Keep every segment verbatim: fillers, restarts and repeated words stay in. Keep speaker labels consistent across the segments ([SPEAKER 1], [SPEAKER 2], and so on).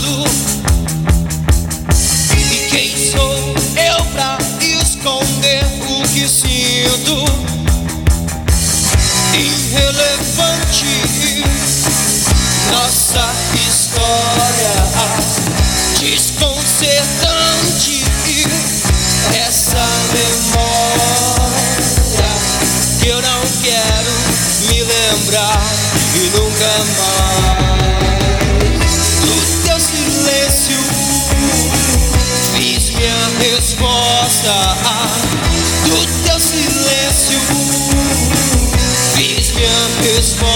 [SPEAKER 1] lado. E quem sou eu pra esconder o que sinto? Irrelevante nossa história, desconcertante essa memória que eu não quero me lembrar e nunca mais. Do teu silêncio fiz minha resposta. Do teu silêncio fiz minha resposta.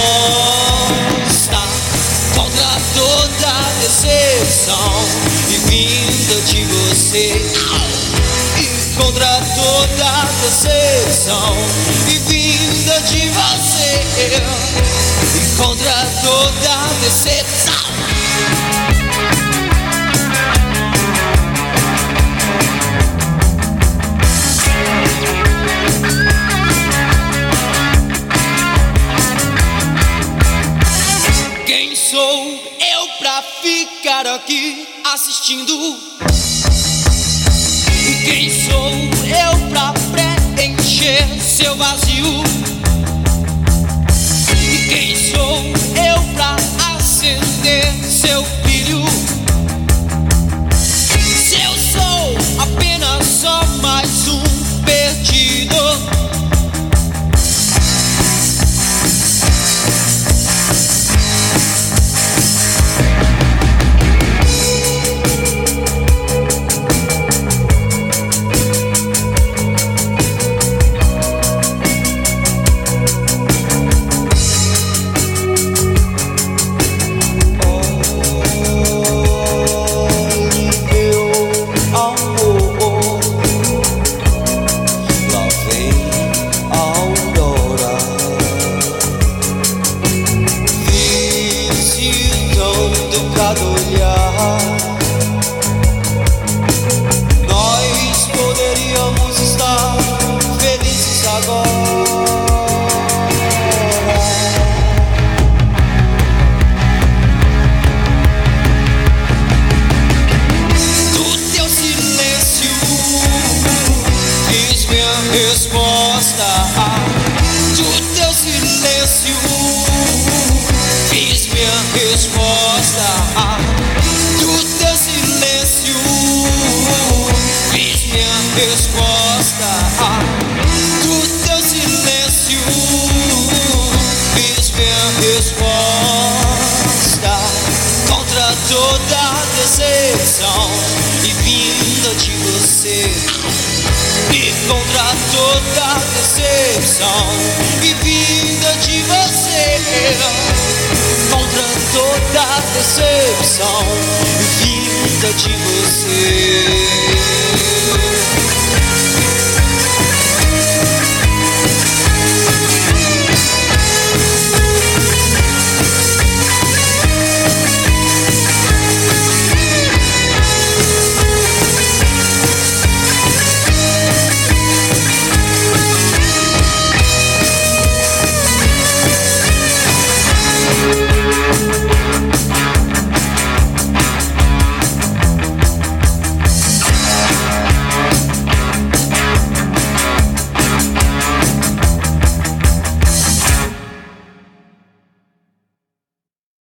[SPEAKER 1] Contra toda decepção e vinda de você. E contra toda decepção e vinda de você. E contra toda decepção. Quem sou eu pra ficar aqui assistindo? E quem sou eu pra preencher seu vazio? E quem sou eu pra acender seu brilho? Se eu sou apenas só mais um perdido. Nós poderíamos estar felizes agora. Do teu silêncio fiz minha resposta. Do teu silêncio fiz minha resposta. Do teu silêncio fiz minha resposta. Do teu silêncio fiz minha resposta. Contra toda decepção e vinda de você. E contra toda decepção e vinda de você. Contra toda decepção e vinda de você.